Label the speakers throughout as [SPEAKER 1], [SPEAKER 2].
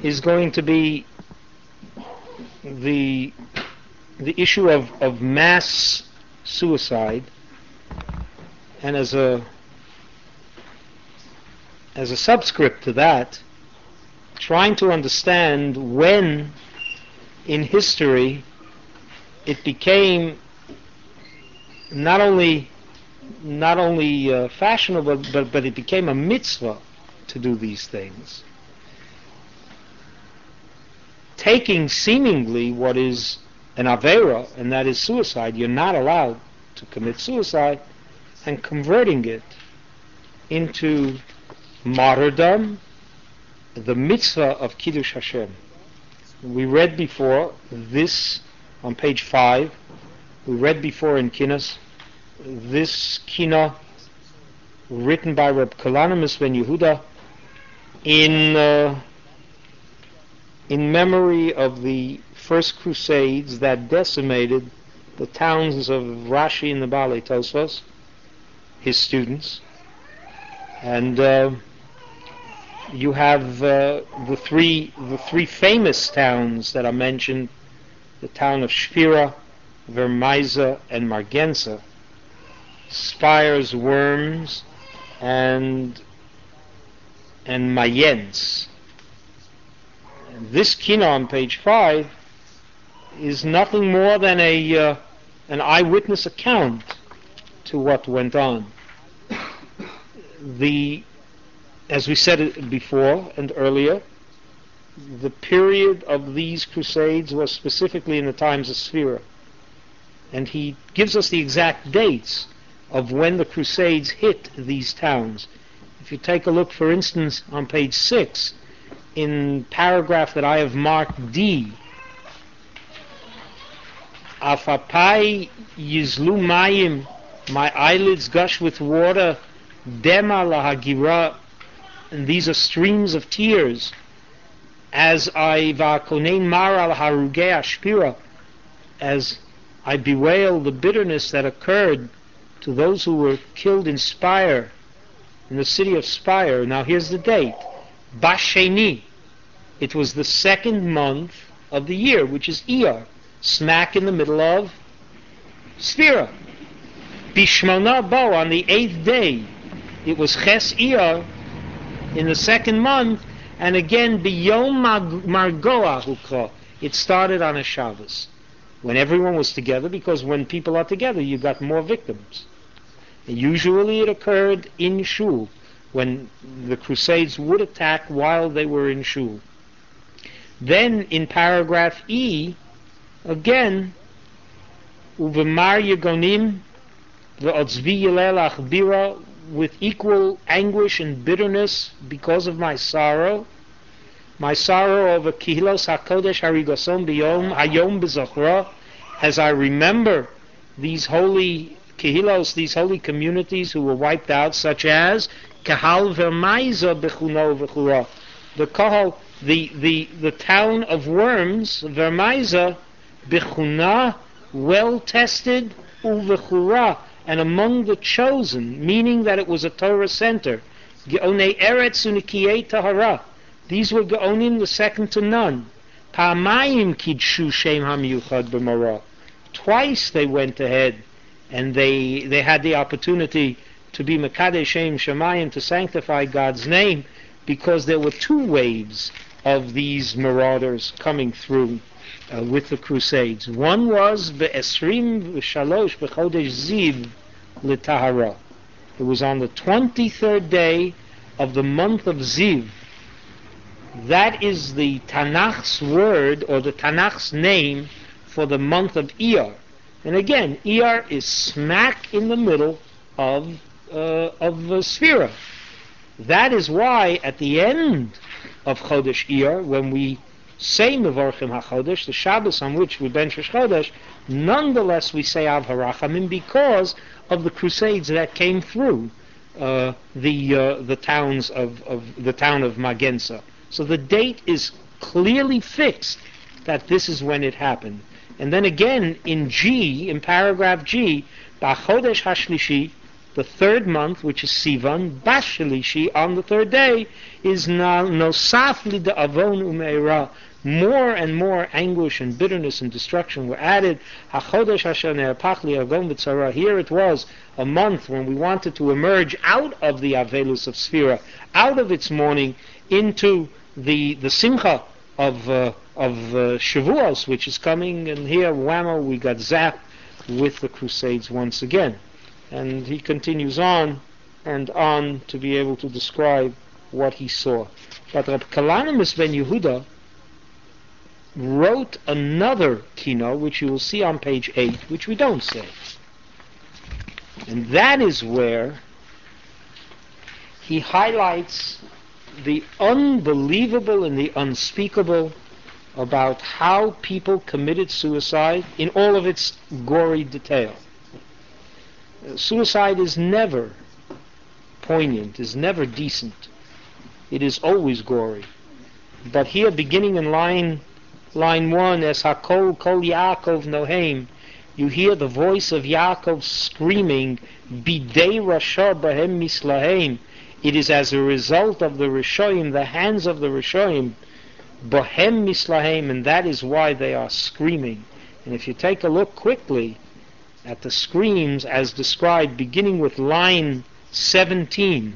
[SPEAKER 1] is going to be the issue of mass suicide, and as a subscript to that, trying to understand when in history it became not only fashionable, but it became a mitzvah to do these things. Taking seemingly what is an avera, and that is suicide, you're not allowed to commit suicide, and converting it into martyrdom, the mitzvah of Kiddush Hashem. We read before this on page 5. We read before in Kinnos this Kina written by Reb Kalanimus ben Yehuda in memory of the first crusades that decimated the towns of Rashi and the Baalei Tosfos, his students. And you have the three famous towns that are mentioned: the town of Shfira, Vermaiza, and Margensa, Spires, Worms, and Mayens. And this Kina on page 5 is nothing more than an eyewitness account to what went on. As we said before and earlier, the period of these crusades was specifically in the times of Sphira, and he gives us the exact dates of when the crusades hit these towns. If you take a look, for instance, on page 6, in paragraph that I have marked D, Afapai yizlu mayim, my eyelids gush with water, dema lahagira, and these are streams of tears, as I vakonein mar al harugei ashpira, as I bewail the bitterness that occurred to those who were killed in Spire, in the city of Spire. Now here's the date, Basheni. It was the second month of the year, which is Iyar, smack in the middle of Sphira. Bishmona Bo, on the 8th day, it was Ches Iyar, in the second month, and again Biyom Margoa Hukra. It started on a Shabbos, when everyone was together, because when people are together, you got more victims. And usually it occurred in Shul, when the Crusades would attack while they were in Shul. Then in paragraph E, again, Uvemar Yegonim v'otzvi yilel achbira, with equal anguish and bitterness because of my sorrow over Kihilos HaKodesh Harigason B'yom Hayom B'Zochra, as I remember these holy Kihilos, these holy communities who were wiped out, such as Kahal Vermaiza B'chuno V'chura, the Kahal, the town of Worms, Vermaiza, B'chuna, well tested, Uv'chura, and among the chosen, meaning that it was a Torah center. Ge'onei Eretz Unikiyei Tahara. These were Ge'onim, the second to none. Pa'amayim Kidshu Shem HaMiyuchad B'Mara. Twice they went ahead, and they had the opportunity to be Mekadesh Shem Shemayim, to sanctify God's name, because there were two waves of these marauders coming through with the Crusades. One was Be'esrim V'Shalosh B'Chodesh Ziv L'Tahara. It was on the 23rd day of the month of Ziv. That is the Tanakh's word, or the Tanakh's name, for the month of Iyar. And again, Iyar is smack in the middle of Sphira. That is why at the end of Chodesh Iyar, when we say Mevorchim HaChodesh, the Shabbos on which we bench Rosh Chodesh, nonetheless we say Av HaRachamim, because of the Crusades that came through the towns of the town of Magensa. So the date is clearly fixed that this is when it happened. And then again in G, in paragraph G, B'Chodesh HaShlishi, the third month, which is Sivan, Bashalishi, on the third day, is Nosaf de Avon Umeira. More and more anguish and bitterness and destruction were added. Here it was a month when we wanted to emerge out of the Avelus of Sphira, out of its mourning, into the Simcha of Shavuos, which is coming, and here, whammo, we got zapped with the Crusades once again. And he continues on and on to be able to describe what he saw. But Reb Kalanimus ben Yehuda wrote another kino, which you will see on page 8, which we don't say. And that is where he highlights the unbelievable and the unspeakable about how people committed suicide in all of its gory detail. Suicide is never poignant, is never decent. It is always gory. But here, beginning in line 1, as Hakol Kol Yaakov Nohem, you hear the voice of Yaakov screaming, Bidei Rasha Bahem Mislahem. It is as a result of the Rishoyim, the hands of the Rishoyim, Bahem Mislahem, and that is why they are screaming. And if you take a look quickly at the screams as described, beginning with line 17,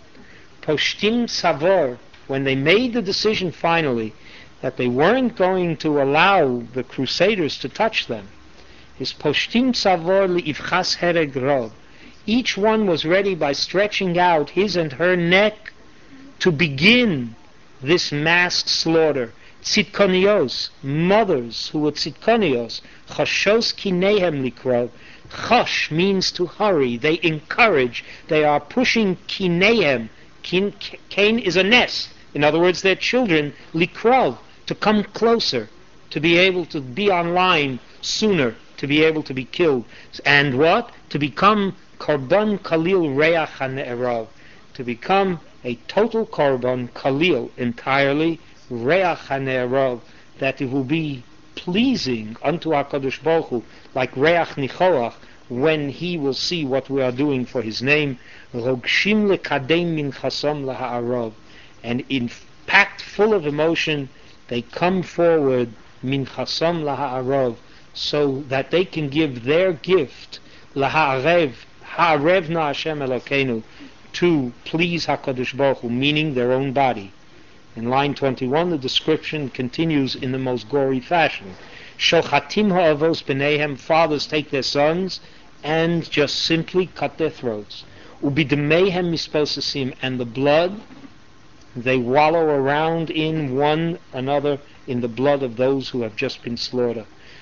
[SPEAKER 1] Poshtim Savor, when they made the decision finally that they weren't going to allow the Crusaders to touch them, is Poshtim Savor li'ivchas hereg rov. Each one was ready by stretching out his and her neck to begin this mass slaughter. Tzidkonios, mothers who were tzidkonios, chashos kinehem likrov. Chash means to hurry, they encourage, they are pushing kinehem. Kain is a nest. In other words, their children, likrov, to come closer, to be able to be online sooner, to be able to be killed. And what? To become korban kalil reach hane'erav, to become a total korban kalil, entirely reach hane'erav, that it will be pleasing unto HaKadosh Baruch Hu, like reach nichoach, when he will see what we are doing for his name. Rogshim lekadem min chasom laha'arav, and packed full of emotion, they come forward min chasom laha'arav, so that they can give their gift laha'arev, ha'arevna Hashem Elokeinu, to please HaKadosh Baruch Hu, meaning their own body. In line 21, the description continues in the most gory fashion. Shochatim ha'avos b'neihem, fathers take their sons and just simply cut their throats. Ubidmeihem misposasim, and the blood, they wallow around in one another in the blood of those who have just been slaughtered.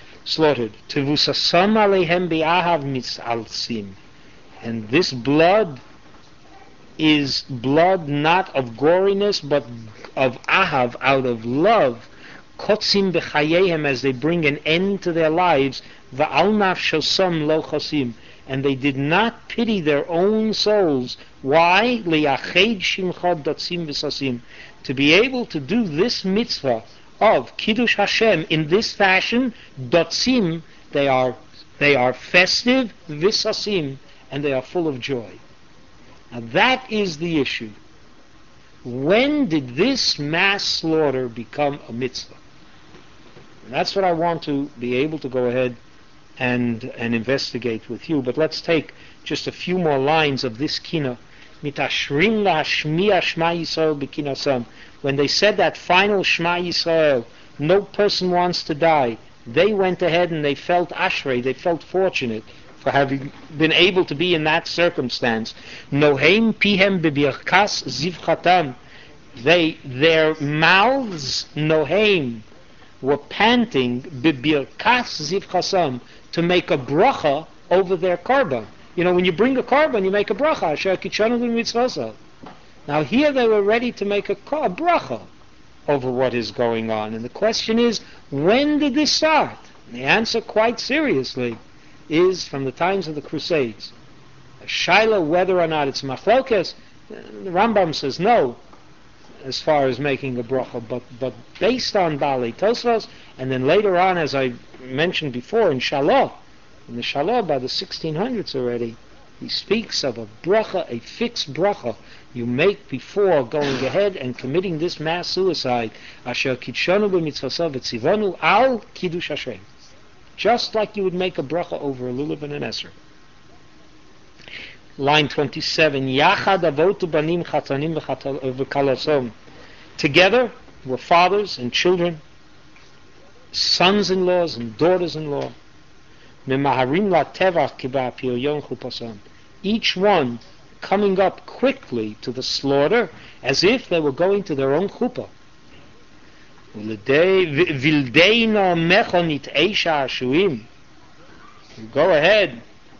[SPEAKER 1] Tevusasam aleihem bi'ahav mitzalsim, and this blood is blood not of goriness but of ahav, out of love. Kotzim b'chayehem, as they bring an end to their lives. Va'al nafshosam lo chosim, and they did not pity their own souls. Why? Liyached shimcha datzim v'sasim, to be able to do this mitzvah of Kiddush Hashem in this fashion. Datzim, they are festive, v'sasim, and they are full of joy. Now that is the issue. When did this mass slaughter become a mitzvah? And that's what I want to be able to go ahead and investigate with you. But let's take just a few more lines of this kina. Mitashrim la'ashmiya Shema Yisrael b'kinasam. When they said that final Shema Yisrael, no person wants to die, they went ahead and they felt ashrei, they felt fortunate for having been able to be in that circumstance. Noheim pihem bebirkas zivchatam. Their mouths, noheim, were panting bebirkas zivchasam, to make a bracha over their korban. You know, when you bring a korban, you make a bracha. Asher kitshanu b'mitzvasa. Now here they were ready to make a bracha over what is going on. And the question is, when did this start? And the answer, quite seriously, is from the times of the Crusades. Shaila, whether or not it's machlokes, the Rambam says no, as far as making a bracha, but based on Baalei Tosfos, and then later on, as I mentioned before, in the Shalah by the 1600s already, He speaks of a bracha, a fixed bracha you make before going ahead and committing this mass suicide. Asher kitshonu b'mitzvosav v'tzivonu al kiddush Hashem. Just like you would make a bracha over a lulav and an esrog. Line 27. Yachad avotu banim chatanim v'kalosom. Together were fathers and children, sons-in-laws and daughters-in-law. Memaharim la tevach kiba piyyon chupason. Each one coming up quickly to the slaughter as if they were going to their own chuppah. Vildeino mechonit eisha ashuim. Go ahead.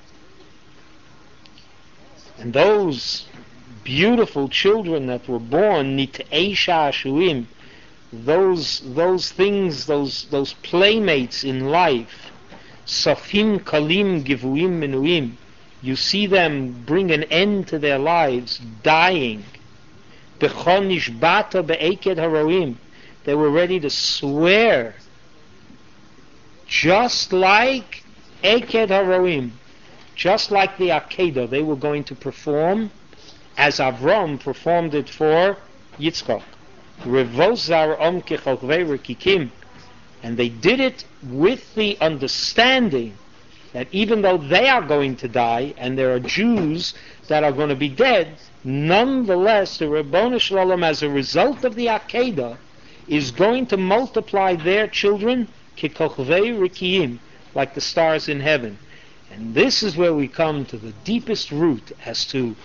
[SPEAKER 1] And those beautiful children that were born, nit eisha ashuim, those things, those playmates in life, safim kalim givuim menuim, you see them bring an end to their lives, dying. Bechon nishbata be'eked haroim, they were ready to swear, just like eked haroim, just like the Akedah they were going to perform, as Avram performed it for Yitzchak. Revozar om kecholvei rekikim, and they did it with the understanding that even though they are going to die, and there are Jews that are going to be dead, nonetheless the Ribono Shel Olam, as a result of the Akedah, is going to multiply their children kecholvei rekiim, like the stars in heaven. And this is where we come to the deepest root as to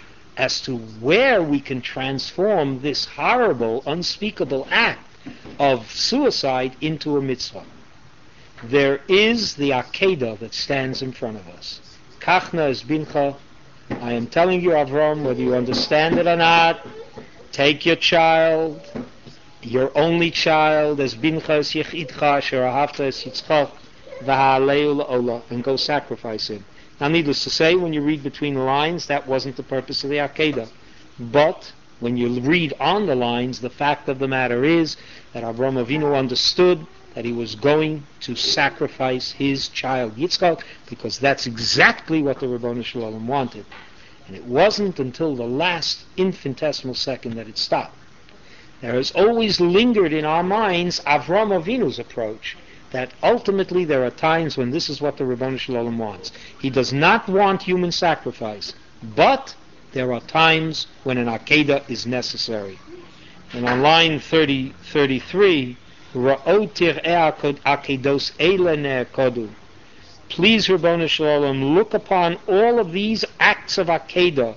[SPEAKER 1] where we can transform this horrible, unspeakable act of suicide into a mitzvah. There is the Akedah that stands in front of us. Kachna es bincha. I am telling you, Avram, whether you understand it or not, take your child, your only child, as bincha es yechidcha, asher ahavta es yitzchak, v'ha'aleu la'olah, and go sacrifice him. Now, needless to say, when you read between the lines, that wasn't the purpose of the Akedah. But when you read on the lines, the fact of the matter is that Avraham Avinu understood that he was going to sacrifice his child Yitzchak, because that's exactly what the Ribono Shel Olam wanted. And it wasn't until the last infinitesimal second that it stopped. There has always lingered in our minds Avraham Avinu's approach, that ultimately there are times when this is what the Ribono Shel Olam wants. He does not want human sacrifice, but there are times when an Akedah is necessary. And on line 33, Ra'o tir'eh akedos eile ne'ekodu. Please, Ribono Shel Olam, look upon all of these acts of Akedah.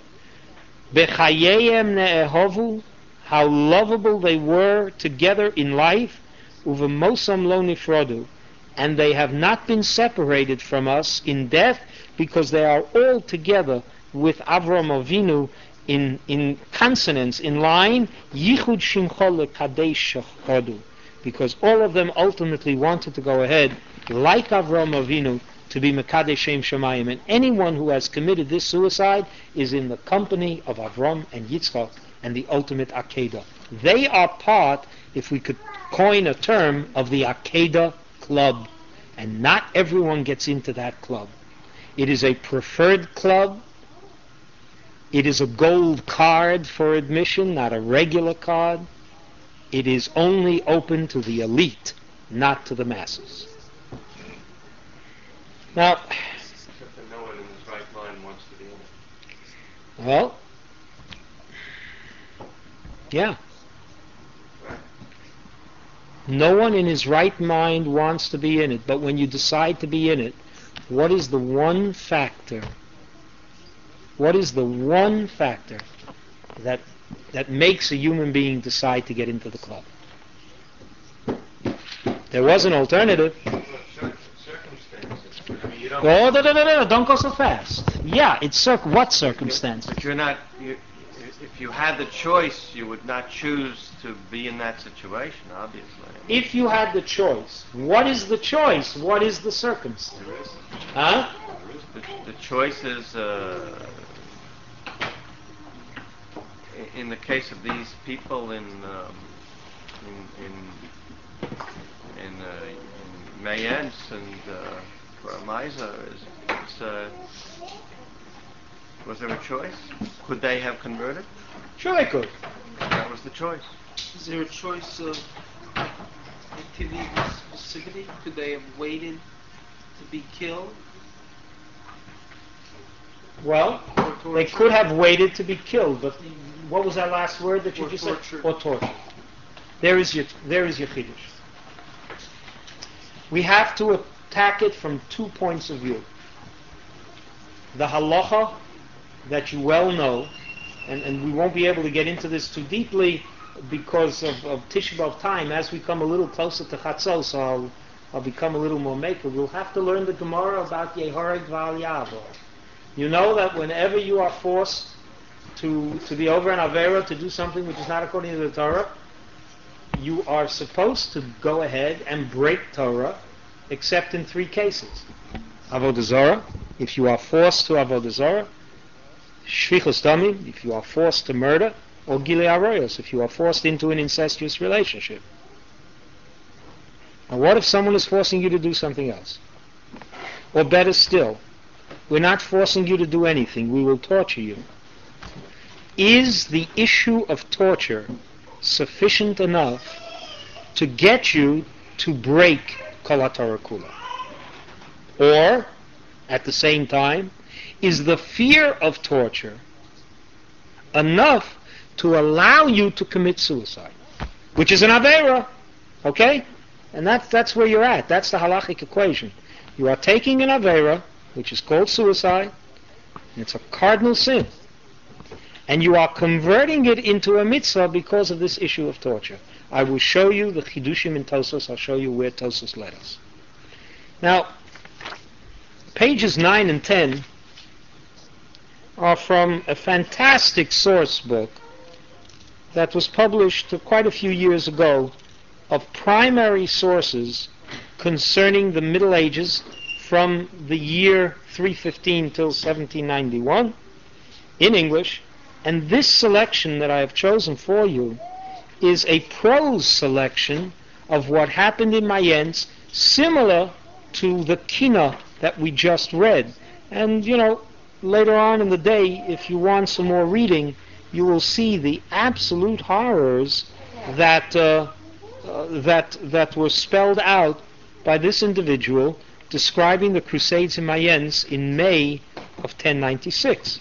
[SPEAKER 1] Bechayeyem ne'ehovu, how lovable they were together in life. Uvemosam lo nifrodu, and they have not been separated from us in death, because they are all together with Avraham Avinu in consonance, in line, Yichud Shimcho leKadesh Chodu, because all of them ultimately wanted to go ahead, like Avraham Avinu, to be Mekadesh Shem Shemayim. And anyone who has committed this suicide is in the company of Avram and Yitzchak and the ultimate Akedah. They are part, if we could coin a term, of the Akedah club. And not everyone gets into that club. It is a preferred club. It is a gold card for admission, not a regular card. It is only open to the elite, not to the masses. Now,
[SPEAKER 2] except that no one in his right mind wants to be in it.
[SPEAKER 1] Well, yeah. No one in his right mind wants to be in it, but when you decide to be in it, what is the one factor? What is the one factor that makes a human being decide to get into the club? There was an alternative.
[SPEAKER 2] Circumstances. I mean, you don't.
[SPEAKER 1] Oh, no, don't go so fast. Yeah, it's what circumstance?
[SPEAKER 2] But you're not. If you had the choice, you would not choose to be in that situation, obviously.
[SPEAKER 1] If you had the choice, what is the choice? What is the circumstance?
[SPEAKER 2] There is.
[SPEAKER 1] Huh?
[SPEAKER 2] The choice is, in the case of these people in Mayence and Misa, Was there a choice? Could they have converted?
[SPEAKER 1] Sure they could.
[SPEAKER 2] That was the choice.
[SPEAKER 3] Is there a choice of activity and specificity? Could they have waited to be killed?
[SPEAKER 1] Well,
[SPEAKER 3] Or
[SPEAKER 1] they
[SPEAKER 3] tortured?
[SPEAKER 1] could have waited to be killed, but what was that last word that you
[SPEAKER 3] Or
[SPEAKER 1] just
[SPEAKER 3] tortured.
[SPEAKER 1] said? Or tortured. There is your chiddush. We have to attack it from 2 points of view. The halacha that you well know, and we won't be able to get into this too deeply because of Tisha B'Av time. As we come a little closer to Chatzos, so I'll become a little more maker. We'll have to learn the Gemara about Yehored V'al Yavor. You know that whenever you are forced to be over an Avera, to do something which is not according to the Torah, you are supposed to go ahead and break Torah, except in 3 cases. Avodah Zarah, if you are forced to Avodah Zarah; Shvichus Damim, if you are forced to murder; or Gilei Arayos, if you are forced into an incestuous relationship. Now what if someone is forcing you to do something else? Or better still, we're not forcing you to do anything, we will torture you. Is the issue of torture sufficient enough to get you to break Kol HaTorah Kula? Or, at the same time, is the fear of torture enough to allow you to commit suicide? Which is an Aveira, okay? And that's where you're at. That's the halachic equation. You are taking an Aveira, which is called suicide, and it's a cardinal sin, and you are converting it into a mitzvah because of this issue of torture. I will show you the chidushim in Tosos. I'll show you where Tosos led us. Now, pages 9 and 10 are from a fantastic source book that was published quite a few years ago of primary sources concerning the Middle Ages from the year 315 till 1791 in English. And this selection that I have chosen for you is a prose selection of what happened in Mayence, similar to the Kina that we just read. And, later on in the day, if you want some more reading, you will see the absolute horrors that were spelled out by this individual describing the Crusades in Mayence in May of 1096.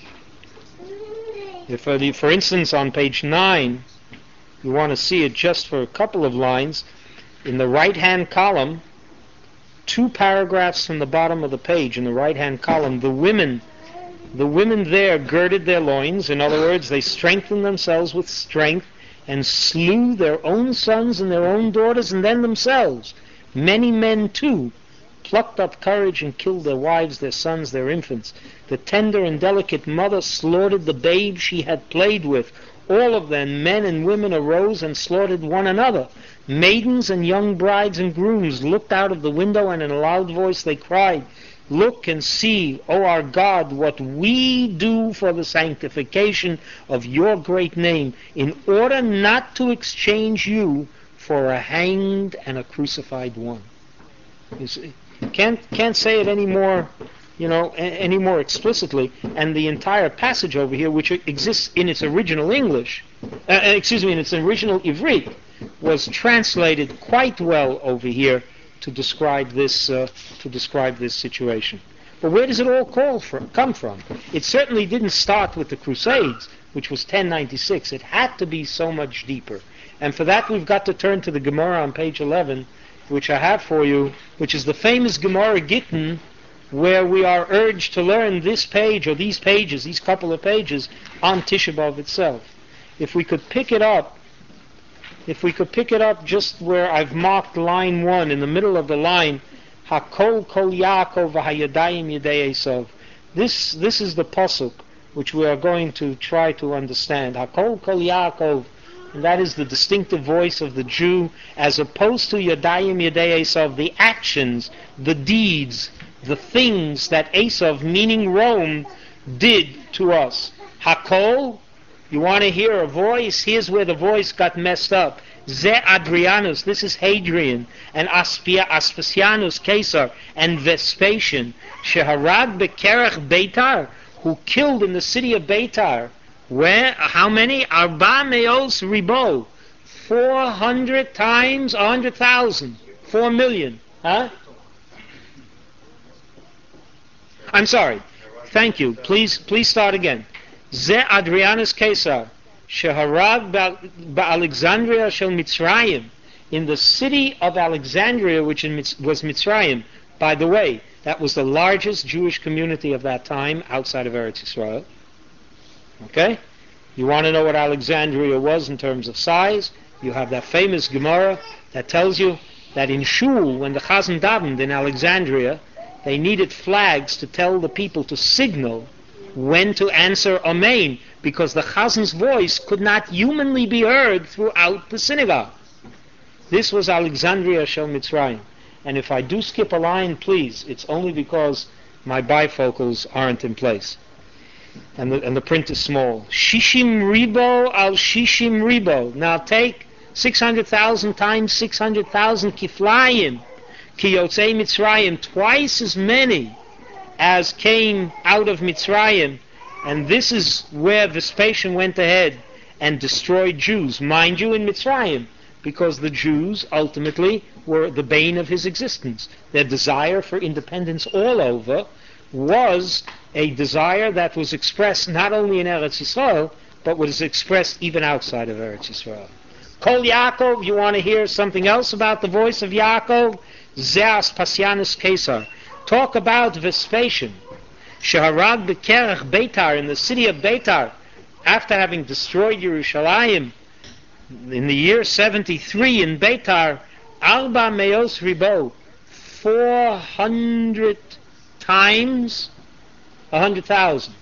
[SPEAKER 1] For instance, on page 9, you want to see it just for a couple of lines. In the right-hand column, 2 paragraphs from the bottom of the page, in the right-hand column, the women there girded their loins. In other words, they strengthened themselves with strength and slew their own sons and their own daughters and then themselves. Many men, too, plucked up courage and killed their wives, their sons, their infants. The tender and delicate mother slaughtered the babe she had played with. All of them, men and women, arose and slaughtered one another. Maidens and young brides and grooms looked out of the window, and in a loud voice they cried, "Look and see, O our God, what we do for the sanctification of your great name, in order not to exchange you for a hanged and a crucified one." You see, can't say it any more, any more explicitly. And the entire passage over here, which exists in its original English, in its original Ivrit, was translated quite well over here to describe this situation. But where does it all come from? It certainly didn't start with the Crusades, which was 1096. It had to be so much deeper. And for that we've got to turn to the Gemara on page 11, which I have for you, which is the famous Gemara Gittin, where we are urged to learn this page, or these pages, these couple of pages, on Tisha B'Av itself. If we could pick it up just where I've marked line 1, in the middle of the line, Hakol Kol Yaakov V'Hayadayim Yedei Esav. This is the pasuk which we are going to try to understand. Hakol Kol Yaakov, and that is the distinctive voice of the Jew, as opposed to Yadayim Yedei Esav, the actions, the deeds, the things that Esav, meaning Rome, did to us. Hakol, you want to hear a voice? Here's where the voice got messed up. Ze Adrianus, this is Hadrian, and Aspasianus Caesar, and Vespasian, Sheharad Bekerech Beitar, who killed in the city of Beitar, where, how many? Arba meos ribo, 400 times 100,000, 4 million. Huh? I'm sorry. Thank you. Please start again. Ze Adrianus Caesar, sheharag ba'Alexandria shel Mitzrayim, in the city of Alexandria, which was Mitzrayim. By the way, that was the largest Jewish community of that time outside of Eretz Yisrael. Okay? You want to know what Alexandria was in terms of size? You have that famous Gemara that tells you that in Shul, when the Chazan davened in Alexandria, they needed flags to tell the people to signal when to answer Amen, because the Chazan's voice could not humanly be heard throughout the synagogue. This was Alexandria Shel Mitzrayim. And if I do skip a line, please, it's only because my bifocals aren't in place. And the print is small. Shishim ribo al shishim ribo. Now take 600,000 times 600,000 kiflayim. Ki yotzei Mitzrayim. Twice as many as came out of Mitzrayim. And this is where Vespasian went ahead and destroyed Jews. Mind you, in Mitzrayim. Because the Jews ultimately were the bane of his existence. Their desire for independence all over was a desire that was expressed not only in Eretz Yisrael, but was expressed even outside of Eretz Yisrael. Kol Yaakov, you want to hear something else about the voice of Yaakov? Zeas Pasianus Caesar. Talk about Vespasian. Sheharag Bekerech Beitar, in the city of Beitar, after having destroyed Yerushalayim, in the year 73 in Beitar, Arba Meos Ribo, 400 times 100,000.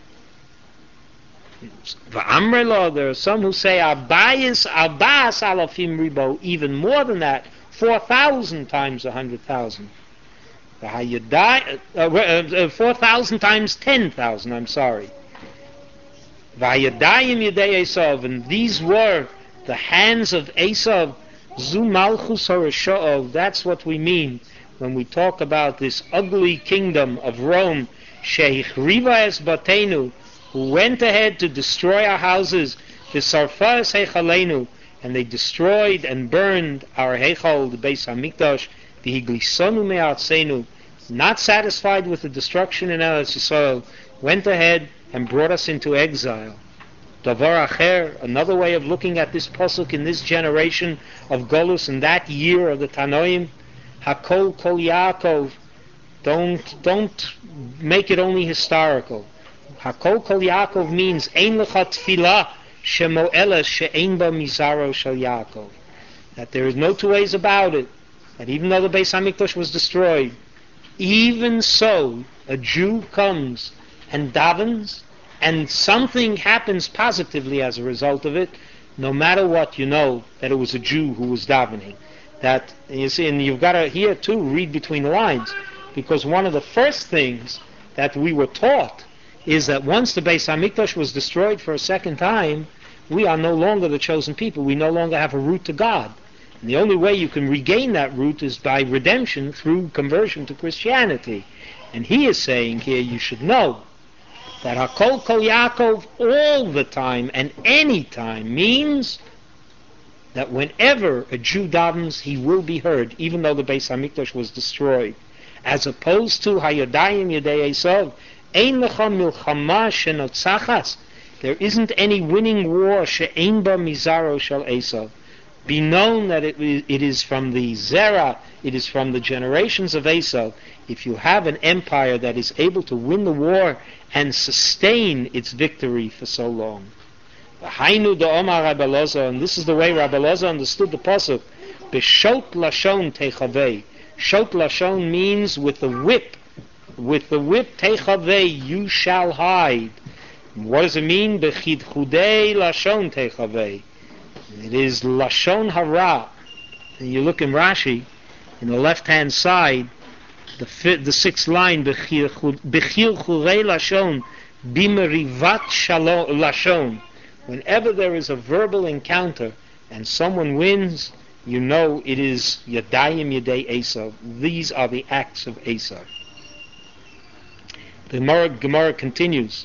[SPEAKER 1] V'amrelo, there are some who say Arba'as Alafim Ribo, even more than that, 4,000 times 100,000. 4,000 times 10,000, I'm sorry. V'hayadayim Yedei Esav, and these were the hands of Esav. Zu Malchus HaRasha'ov, that's what we mean when we talk about this ugly kingdom of Rome, Sheichriva es Batenu, who went ahead to destroy our houses, V'sarfa es Heichaleinu, and they destroyed and burned our Heichal, the Beis HaMikdash, V'higlisonu me'artzenu, not satisfied with the destruction in Eretz Yisrael, went ahead and brought us into exile. Davar Acher, another way of looking at this pasuk in this generation of Golus, in that year of the Tanoim, Hakol Kol Yaakov, don't make it only historical. Hakol Kol Yaakov means Ein Lecha Tfilah Shemo'eles She'ein Ba Mizaro Shel Yaakov. That there is no two ways about it, that even though the Beis HaMikdash was destroyed, even so a Jew comes and davens, and something happens positively as a result of it, no matter what, you know that it was a Jew who was davening. That, you see, and you've got to here too read between the lines, because one of the first things that we were taught is that once the Beis HaMikdash was destroyed for a second time, we are no longer the chosen people. We no longer have a route to God. And the only way you can regain that route is by redemption through conversion to Christianity. And he is saying here, you should know that Hakol Kol Yaakov all the time and any time means that whenever a Jew davens, he will be heard, even though the Beis HaMikdash was destroyed. As opposed to Hayodayim Yedei Esav, Ein Lecha Milchama Shenotzachas, there isn't any winning war She'ein Ba Mizaro Shel Esav. Be known that it is from the Zerah, it is from the generations of Esav. If you have an empire that is able to win the war and sustain its victory for so long. V'hainu de'omar Rabbi Elazar, and this is the way Rabbi Elazar understood the pasuk. B'shot lashon techavei. Shot lashon means with the whip. With the whip techavei you shall hide. What does it mean? B'chidchudei lashon techavei. It is lashon hara. And you look in Rashi, in the left-hand side, the sixth line, Bechil Churei Lashon, Bimerivat Lashon. Whenever there is a verbal encounter and someone wins, you know it is Yadayim Yadei Esav. These are the acts of Esav. The Gemara continues.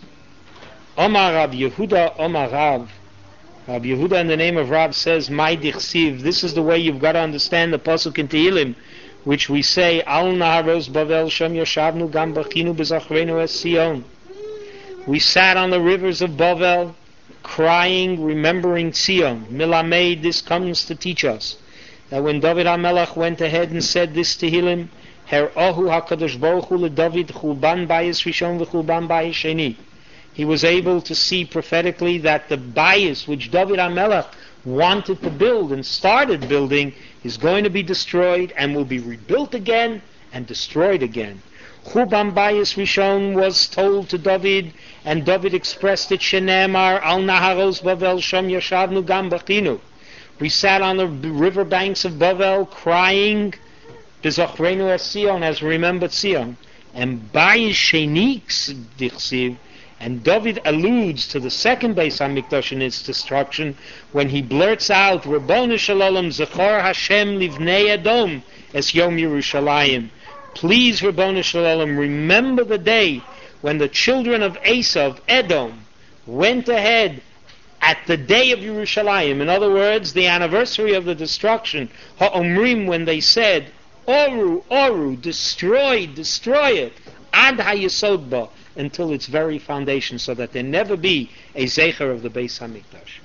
[SPEAKER 1] Omar Rab Yehuda, Omar Rav. Rab Yehuda in the name of Rav says, Mai dichsiv. This is the way you've got to understand the pasuk in Tehillim, which we say, Al naharos Bavel Sham Yashavnu Gam Bachinu B'Zachrenu Es Sion. We sat on the rivers of Bavel, crying, remembering Sion. Milamed, this comes to teach us that when David HaMelech went ahead and said this Tehillim, Her Ohu HaKadosh Baruch Hu LeDavid Chulban Bayis Rishon V'Chulban Bayis Sheni. He was able to see prophetically that the bias which David HaMelech wanted to build and started building is going to be destroyed and will be rebuilt again and destroyed again. Churban Bayis Rishon was told to David, and David expressed it, Shenemar Al Naharos Bavel Sham Yashavnu Gam Bachinu. We sat on the river banks of Bavel crying, B'Zachrenu Es Sion, as we remembered Sion. And Bayis Sheniks Dichsiv, and David alludes to the second Beis HaMikdash in its destruction when he blurts out, Rabbonu Shalom Zechor Hashem Livnei Edom Es Yom Yerushalayim. Please, Rabbonu Shalom, remember the day when the children of Esav, Edom, went ahead at the day of Yerushalayim. In other words, the anniversary of the destruction, Ha'omrim, when they said, Oru, Oru, destroy, destroy it, Ad HaYesod Ba, until its very foundation, so that there never be a Zecher of the Beis HaMikdash.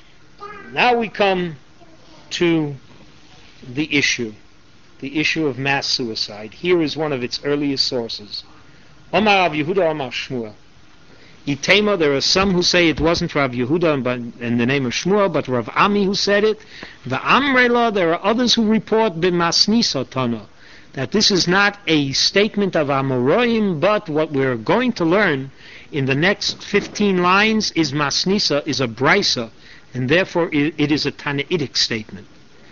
[SPEAKER 1] Now we come to the issue of mass suicide. Here is one of its earliest sources. Omar Rav Yehuda, Omar Shmuel. Itema, there are some who say it wasn't Rav Yehuda but in the name of Shmuel, but Rav Ami who said it. The Amrela, there are others who report b'masnisa tana, that this is not a statement of Amoraim, but what we're going to learn in the next 15 lines is Masnisa, is a Brisa, and therefore it is a Tanaitic statement.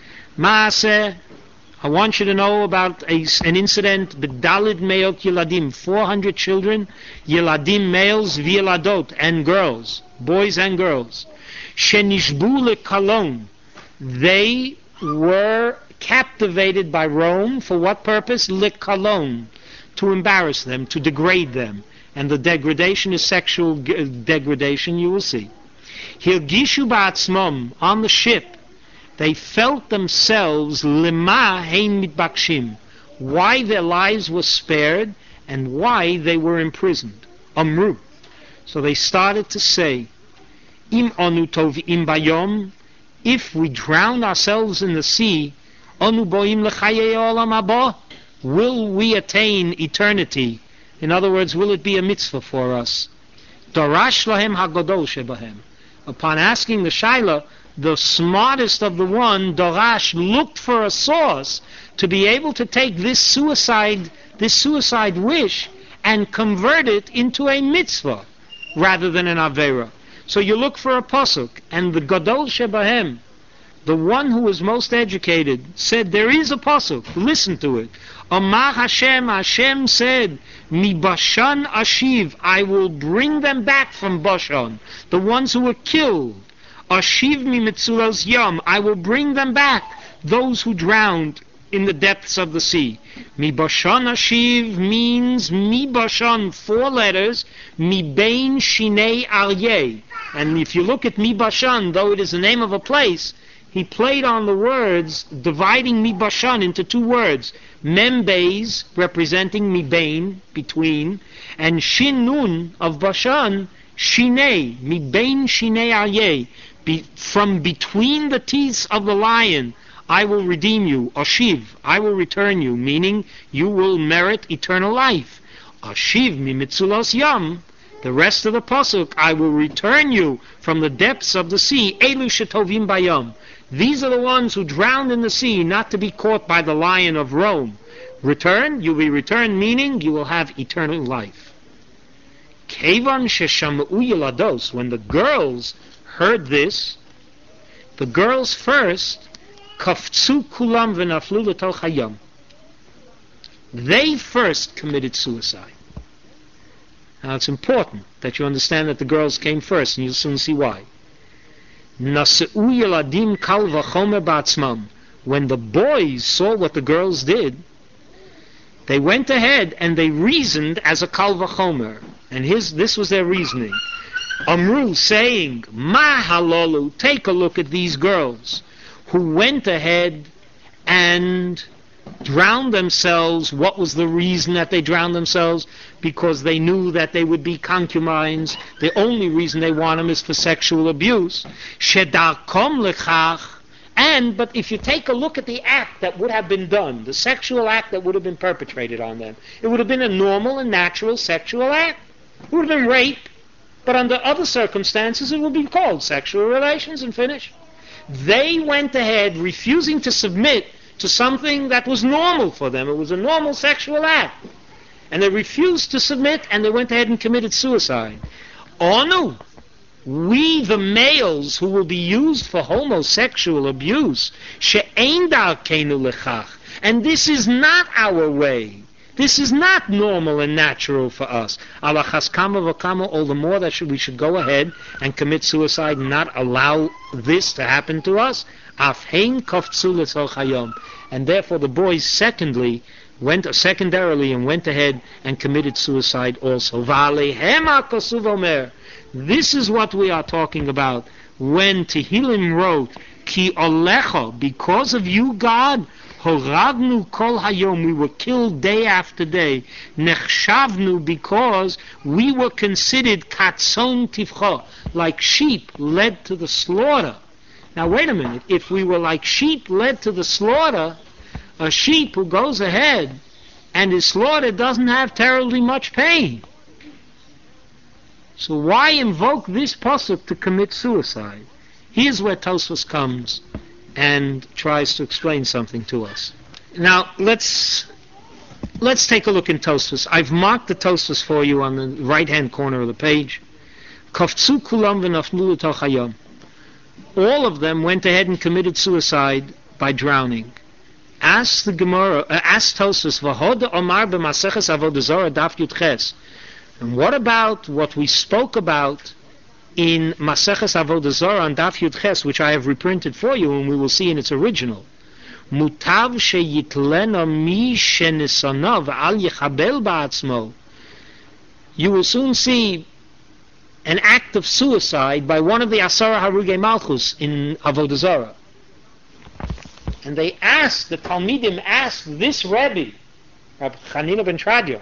[SPEAKER 1] Maaseh, I want you to know about an incident, B'dalid Meot Yiladim, 400 children, Yiladim males, V'yiladot, and girls, boys and girls. Shenishbu lekalon, they were captivated by Rome. For what purpose? Lekalon, to embarrass them, to degrade them. And the degradation is sexual degradation, you will see. Hirgishu ba'atzmom, on the ship, they felt themselves lema hein mitbakshim, why their lives were spared and why they were imprisoned. Amru. So they started to say, Im onu tovim bayom, if we drown ourselves in the sea, onu boim lechaye olam haba, will we attain eternity? In other words, will it be a mitzvah for us? Darash lahem hagadol shebahem. Upon asking the Shaila, the smartest of the one, Darash, looked for a source to be able to take this suicide wish and convert it into a mitzvah rather than an avera. So you look for a pasuk, and the Gadol Shebahem, the one who was most educated, said there is a pasuk. Listen to it. Amar Hashem, Hashem said, Mi Bashan Ashiv, I will bring them back from Bashan, the ones who were killed. Ashiv mi mitzulos yam, I will bring them back, those who drowned in the depths of the sea. Mi Bashan Ashiv means Mi Bashan, 4 letters, Mi Bein Shinei Aryeh. And if you look at Mi Bashan, though it is the name of a place, he played on the words, dividing Mi Bashan into 2 words. Mem Beis, representing Mi Bein, between, and Shin Nun of Bashan, Shinei, Mi Bein Shinei Aryeh. From between the teeth of the lion, I will redeem you. Ashiv, I will return you, meaning you will merit eternal life. Ashiv mi mitzulos yam, the rest of the pasuk, I will return you from the depths of the sea. Elu shetovim bayam. These are the ones who drowned in the sea, not to be caught by the lion of Rome. Return, you'll be returned, meaning you will have eternal life. Kevan sheshamu yilados, when the girls heard this, the girls first, kafzu kulam v'naflu l'tol chayam. They first committed suicide. Now it's important that you understand that the girls came first, and you'll soon see why. Naseu yeladim kal v'chomer ba'atzmam. When the boys saw what the girls did, They went ahead and they reasoned as a Kal Vachomer. And this was their reasoning. Amru, saying, Ma halolu, take a look at these girls who went ahead and drowned themselves. What was the reason that they drowned themselves? Because they knew that they would be concubines. The only reason they want them is for sexual abuse. Shedarkom lechach. But if you take a look at the act that would have been done, the sexual act that would have been perpetrated on them, it would have been a normal and natural sexual act. It would have been rape, but under other circumstances it would be called sexual relations and finish. They went ahead refusing to submit to something that was normal for them. It was a normal sexual act. And they refused to submit, and they went ahead and committed suicide. Oh no! We, the males who will be used for homosexual abuse, she'ein darkeinu lechach, and this is not our way. This is not normal and natural for us. Ala chaskama v'kama, all the more that we should go ahead and commit suicide and not allow this to happen to us. Afhein kofzu letzol chayom, and therefore the boys secondarily went ahead and committed suicide also. V'aleihem ha'kosuv omer. This is what we are talking about when Tehillim wrote, Ki olecha, because of you, God, horagnu kol hayom, we were killed day after day. Nechshavnu, because we were considered katzon tivcha, like sheep led to the slaughter. Now wait a minute, if we were like sheep led to the slaughter, a sheep who goes ahead and is slaughtered doesn't have terribly much pain. So why invoke this pasuk to commit suicide? Here's where Tosfos comes and tries to explain something to us. Now let's take a look in Tosfos. I've marked the Tosfos for you on the right-hand corner of the page. Kafzu kulam v'nafnu l'toch hayom. All of them went ahead and committed suicide by drowning. Ask the Gemara, ask Tosfos, v'hoda omar b'maseches avodah zarah daf yud ches. And what about what we spoke about in Maseches Avodah Zarah on Daf Yud Ches, which I have reprinted for you, and we will see in its original. Mutav sheyitlena mi shenisanav al yechabel ba'atzmo. You will soon see an act of suicide by one of the Asara Harugei Malchus in Avodah Zarah. And the Talmidim asked this Rebbe, Rabbi Chanina ben Tradia,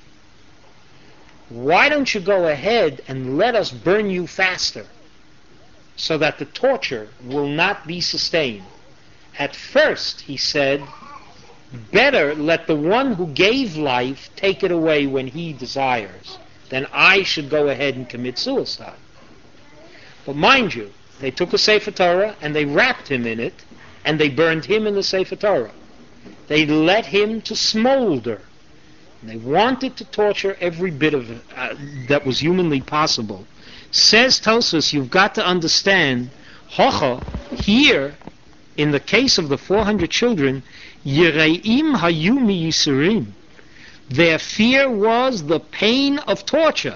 [SPEAKER 1] why don't you go ahead and let us burn you faster so that the torture will not be sustained? At first, he said, better let the one who gave life take it away when he desires than I should go ahead and commit suicide. But mind you, they took a Sefer Torah and they wrapped him in it and they burned him in the Sefer Torah. They let him to smolder. They wanted to torture every bit of it that was humanly possible. Says Tosfos, you've got to understand, Hocha, here, in the case of the 400 children, Yereim hayu mi yisurim. Their fear was the pain of torture.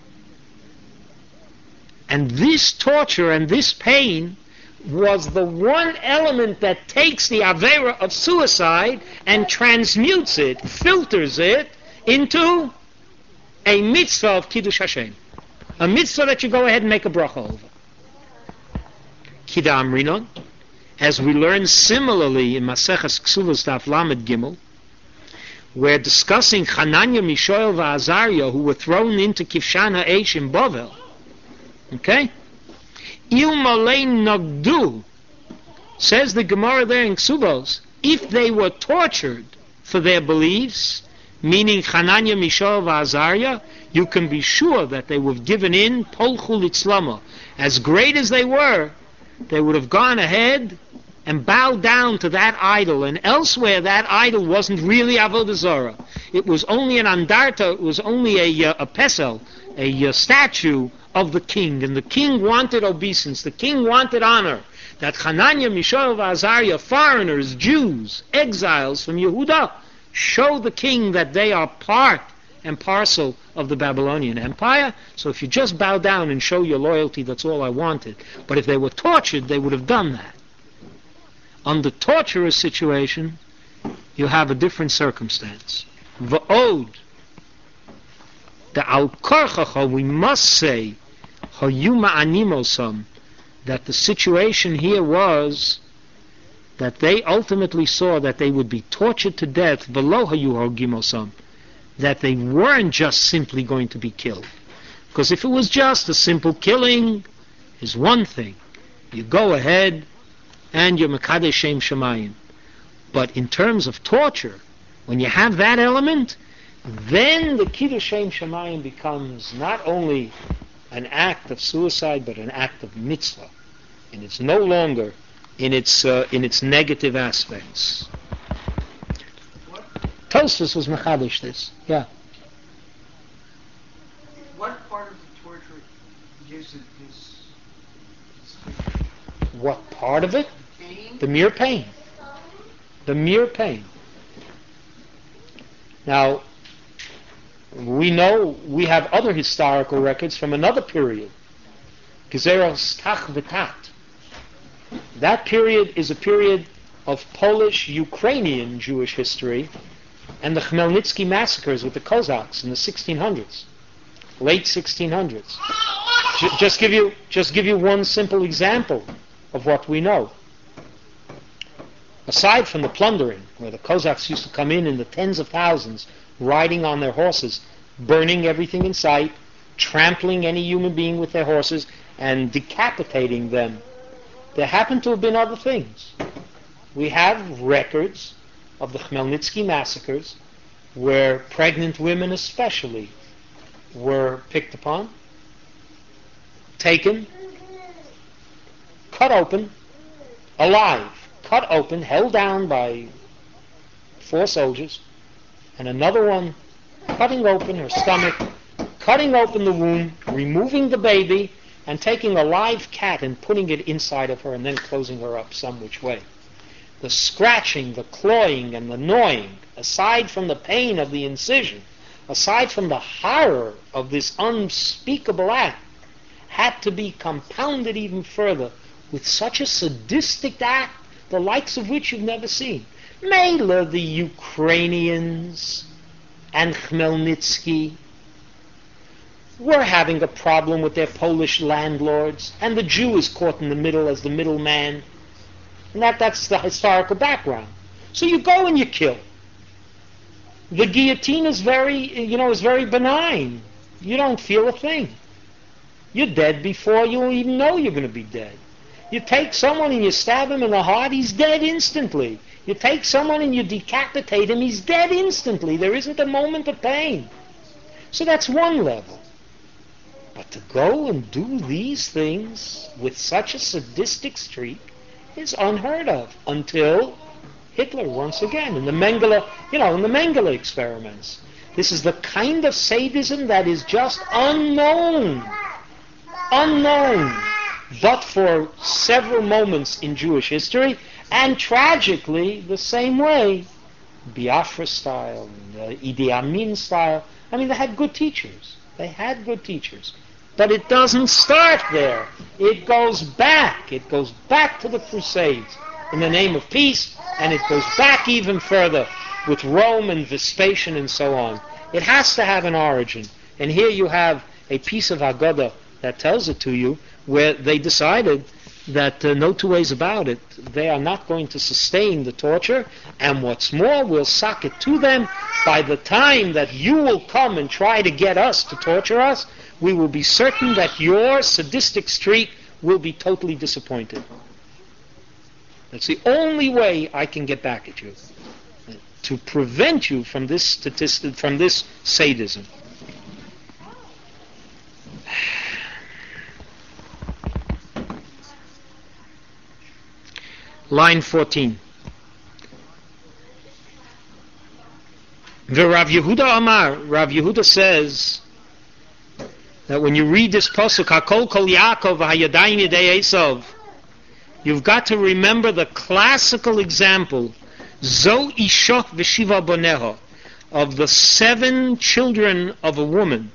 [SPEAKER 1] And this torture and this pain was the one element that takes the Avera of suicide and transmutes it, filters it, into a mitzvah of Kiddush Hashem. A mitzvah that you go ahead and make a bracha over. Kida Amrinon, as we learn similarly in Maseches Ksuvos Daf Lamed Gimel, we're discussing Hananya, Mishael, Azariah, who were thrown into Kivshan HaEsh in Bavel. Okay? Ilmalei Nagdu, says the Gemara there in Ksubos, if they were tortured for their beliefs, meaning Hananya, Mishael, Azariah, you can be sure that they were given in Polchu Litzlama. As great as they would have gone ahead and bowed down to that idol, and elsewhere that idol wasn't really Avodah Zarah. It was only an andarta, it was only a pesel, a statue of the king, and the king wanted obeisance, the king wanted honor, that Hananya, Mishael, Azariah, foreigners, Jews, exiles from Yehuda, show the king that they are part and parcel of the Babylonian Empire. So if you just bow down and show your loyalty, that's all I wanted. But if they were tortured, they would have done that. Under torturous situation, you have a different circumstance. V'od, the al korchacha, we must say, hayu ma'animosam, that the situation here was that they ultimately saw that they would be tortured to death, v'lo hayu hogimosam, that they weren't just simply going to be killed. Because if it was just a simple killing, is one thing. You go ahead and you're mekadesh shem shamayim. But in terms of torture, when you have that element, then the kiddush shem shamayim becomes not only an act of suicide, but an act of mitzvah. And it's no longer in its negative aspects. Tosfos was mechadish this. Yeah.
[SPEAKER 3] What part of the torture gives it this?
[SPEAKER 1] What part of it?
[SPEAKER 3] Pain?
[SPEAKER 1] The mere pain. The mere pain. Now, we know we have other historical records from another period. Gezeros Tach V'Tat. That period is a period of Polish-Ukrainian Jewish history and the Khmelnytsky massacres with the Cossacks in the 1600s, late 1600s. Just give you one simple example of what we know. Aside from the plundering, where the Cossacks used to come in the tens of thousands, riding on their horses, burning everything in sight, trampling any human being with their horses, and decapitating them, there happen to have been other things. We have records of the Khmelnytsky massacres where pregnant women especially were picked upon, taken, cut open, alive, cut open, held down by 4 soldiers, and another one cutting open her stomach, cutting open the womb, removing the baby, and taking a live cat and putting it inside of her and then closing her up some which way. The scratching, the clawing, and the gnawing, aside from the pain of the incision, aside from the horror of this unspeakable act, had to be compounded even further with such a sadistic act, the likes of which you've never seen. Mela, the Ukrainians and Khmelnytsky were having a problem with their Polish landlords, and the Jew is caught in the middle as the middleman. And that's the historical background. So you go and you kill. The guillotine is very benign. You don't feel a thing. You're dead before you even know you're going to be dead. You take someone and you stab him in the heart, he's dead instantly. You take someone and you decapitate him, he's dead instantly. There isn't a moment of pain. So that's one level. But to go and do these things with such a sadistic streak is unheard of until Hitler, once again, in the Mengele experiments. This is the kind of sadism that is just unknown, but for several moments in Jewish history, and tragically the same way, Biafra style, Idi Amin style. I mean, they had good teachers. But it doesn't start there. It goes back. It goes back to the Crusades in the name of peace, and it goes back even further with Rome and Vespasian and so on. It has to have an origin. And here you have a piece of Haggadah that tells it to you, where they decided that no two ways about it, they are not going to sustain the torture, and what's more, we'll sock it to them. By the time that you will come and try to get us to torture us, we will be certain that your sadistic streak will be totally disappointed. That's the only way I can get back at you, to prevent you from this sadism. Line 14. The Rav Yehuda Amar, Rav Yehuda says that when you read this pasuk, Hakol Kol Yaakov Hayadayim Yedei Esav, you've got to remember the classical example, Zo Isha V'Shiva Boneha, of the 7 children of a woman.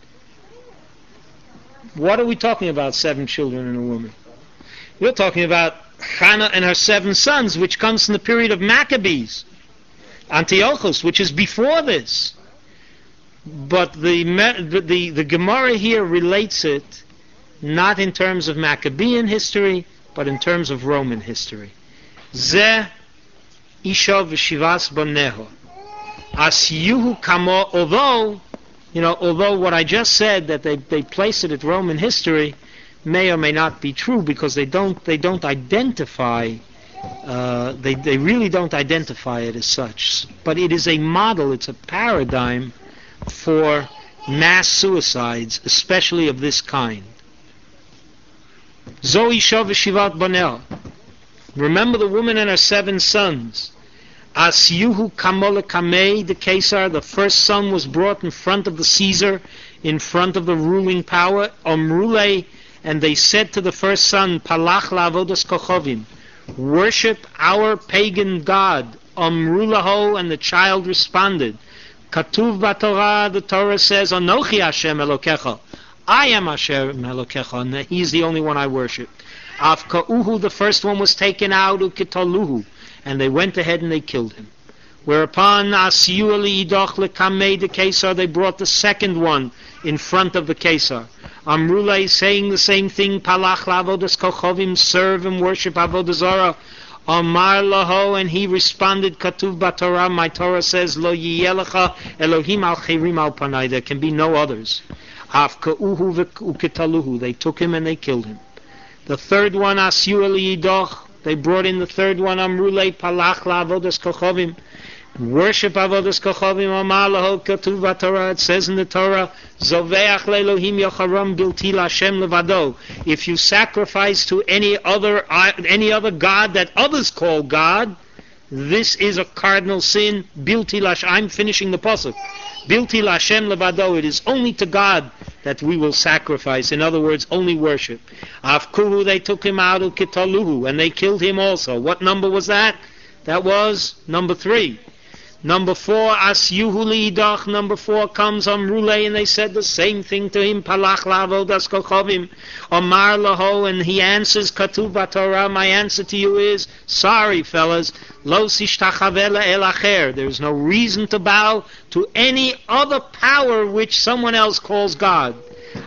[SPEAKER 1] What are we talking about, 7 children and a woman? We're talking about Hannah and her 7 sons, which comes from the period of Maccabees. Antiochus, which is before this. But the Gemara here relates it not in terms of Maccabean history, but in terms of Roman history. Ze Isha v'shivas baneho. Asyuhu kamo, although what I just said, that they place it at Roman history, may or may not be true, because they don't identify, they really don't identify it as such. But it is a model, it's a paradigm for mass suicides, especially of this kind. Zo Isha v'shivat baneho. Remember the woman and her 7 sons. Asyuhu kamole kamei, the Caesar, the first son was brought in front of the Caesar, in front of the ruling power. Omrule, and they said to the first son, Palach la'avodas kochovim, worship our pagan god. Omrulaho, and the child responded, Katuv b'Torah, the Torah says, Anochi Hashem Elokecha, I am Hashem Elokecha, and He's the only one I worship. Avka'uhu, the first one was taken out, ukitaluhu, and they went ahead and they killed him. Whereupon Asyu li'idoch lekamei the Caesar, they brought the second one in front of the Caesar. Amrulay, saying the same thing, Palach la'avodas kochovim, serve and worship avodah zarah. Amar laho, and he responded, Katuv b'Torah, my Torah says, Lo yiyelecha Elohim al chirim al panai, there can be no others. Avka'uhu ukitaluhu, they took him and they killed him. The third one, Asyu li'idoch, they brought in the third one, Amrulay Palach la'avodas kochovim, worship avodas kochovim. Amar laho katuv b'Torah, it says in the Torah, Zoveach le'Elohim yocharam bilti l'Hashem levado. If you sacrifice to any other god that others call God, this is a cardinal sin. Bilti l'Hashem. I'm finishing the pasuk. Bilti l'Hashem levado. It is only to God that we will sacrifice. In other words, only worship. Avkuhu, they took him out of Kitaluhu, and they killed him also. What number was that? That was number 3. Number 4, Asyuhu li'idach. Number 4 comes Amrulay, and they said the same thing to him. Palach la'avodas kochovim. Omar laho, and he answers, Katuv b'Torah, my answer to you is, sorry fellas, lo sishtachavela el acher. There is no reason to bow to any other power which someone else calls God.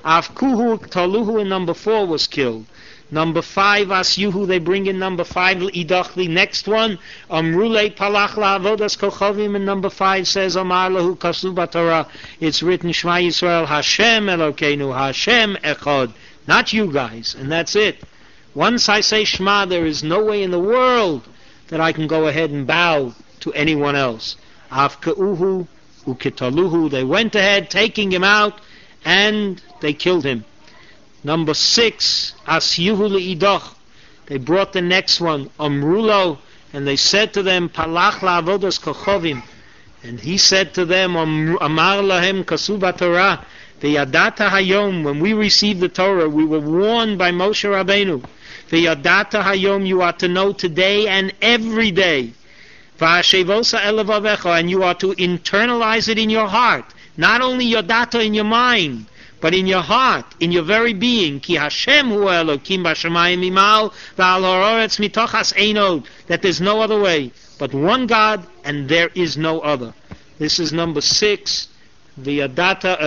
[SPEAKER 1] Avkuhu taluhu, in number 4 was killed. Number 5, Asyuhu, they bring in number 5, L'idach, the next one, Amrulay Palach la'avodas kochovim, and number 5 says, Amar lahu kasuv b'Torah, it's written, Shema Yisrael, Hashem Elokeinu, Hashem Echad, not you guys, and that's it. Once I say Shema, there is no way in the world that I can go ahead and bow to anyone else. Avka'uhu ukitaluhu, they went ahead, taking him out, and they killed him. Number 6, Asyuhu li'idach. They brought the next one, Amrulo, and they said to them, Palach la'avodas kochovim. And he said to them, Amar lahem kasuv b'Torah, V'yadata hayom, when we received the Torah, we were warned by Moshe Rabbeinu. V'yadata hayom, you are to know today and every day. V'ashevosa elevavecha, and you are to internalize it in your heart. Not only yadata in your mind, but in your heart, in your very being. Ki Hashem hu Elokim b'shamayim imal v'al ha'oretz mitochas einod, that there's no other way but one God, and there is no other. This is number 6. V'yadata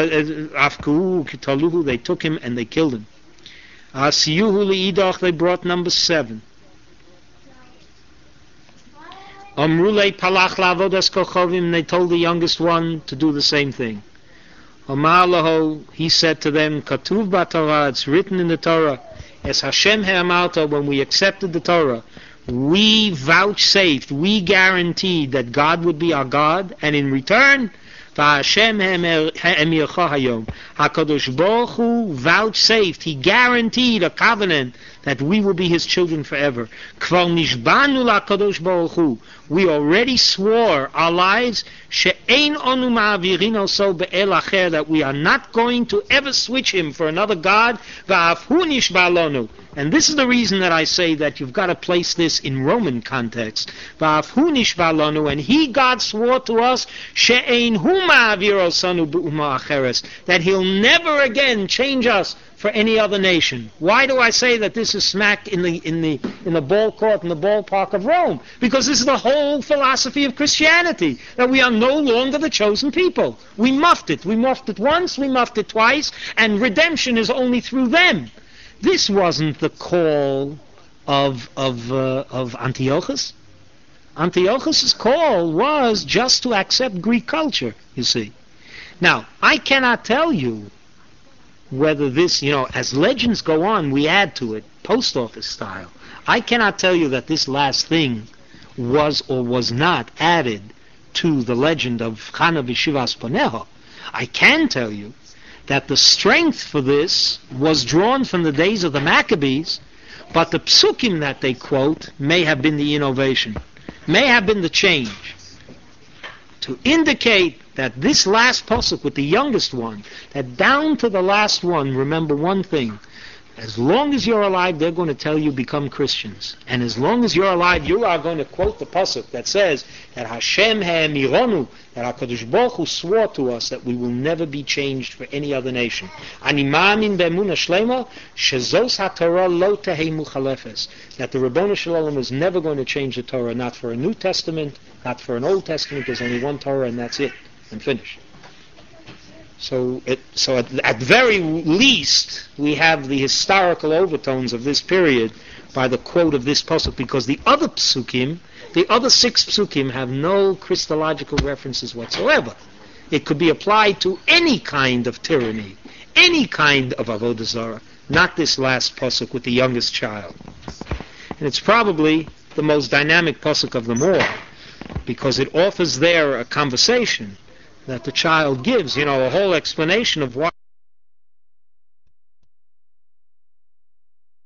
[SPEAKER 1] afkuhu kitaluhu, they took him and they killed him. Asiyuhu li'idach, they brought number 7. Amrulei palach la'avodas kochovim, they told the youngest one to do the same thing. Amar laho, he said to them, Katuv b'Torah, it's written in the Torah, as Hashem ha'amarta, when we accepted the Torah, we vouchsafed, we guaranteed that God would be our God, and in return, V'Hashem ha'emircha hayom, HaKadosh Baruch Hu vouchsafed, he guaranteed a covenant that we will be his children forever. Kvar nishbanu l'HaKadosh Baruch Hu, we already swore our lives, she'ein onu ma'avirin oso be'el acher, that we are not going to ever switch him for another God. V'af hu nishba lonu, and this is the reason that I say that you've got to place this in Roman context. V'af hu nishba lonu, and he, God, swore to us, she'ein hu ma'avir osanu be'uma acheres, that he'll never again change us for any other nation. Why do I say that this is smack in the ball court, in the ballpark of Rome? Because this is the whole philosophy of Christianity, that we are no longer the chosen people. We muffed it. We muffed it once, we muffed it twice, and redemption is only through them. This wasn't the call of Antiochus. Antiochus' call was just to accept Greek culture, you see. Now, I cannot tell you whether this, as legends go on, we add to it, post office style. I cannot tell you that this last thing was or was not added to the legend of Chana B'Shivas Poneho. I can tell you that the strength for this was drawn from the days of the Maccabees, but the psukim that they quote may have been the innovation, may have been the change, to indicate that this last pasuk with the youngest one, that down to the last one, remember one thing: as long as you're alive, they're going to tell you become Christians, and as long as you're alive, you are going to quote the pasuk that says that Hashem ha'emironu, that HaKadosh Baruch Hu swore to us that we will never be changed for any other nation. Ani ma'amin be'emunah shlema shezos haTorah lo tehei muchalefes, that the Ribono Shel Olam is never going to change the Torah, not for a New Testament, not for an Old Testament. There's only one Torah, and that's it, and finished. So at very least, we have the historical overtones of this period by the quote of this pasuk, because the other psukim, the other 6 psukim, have no Christological references whatsoever. It could be applied to any kind of tyranny, any kind of avodah zarah, not this last pasuk with the youngest child. And it's probably the most dynamic pasuk of them all, because it offers there a conversation that the child gives, a whole explanation of why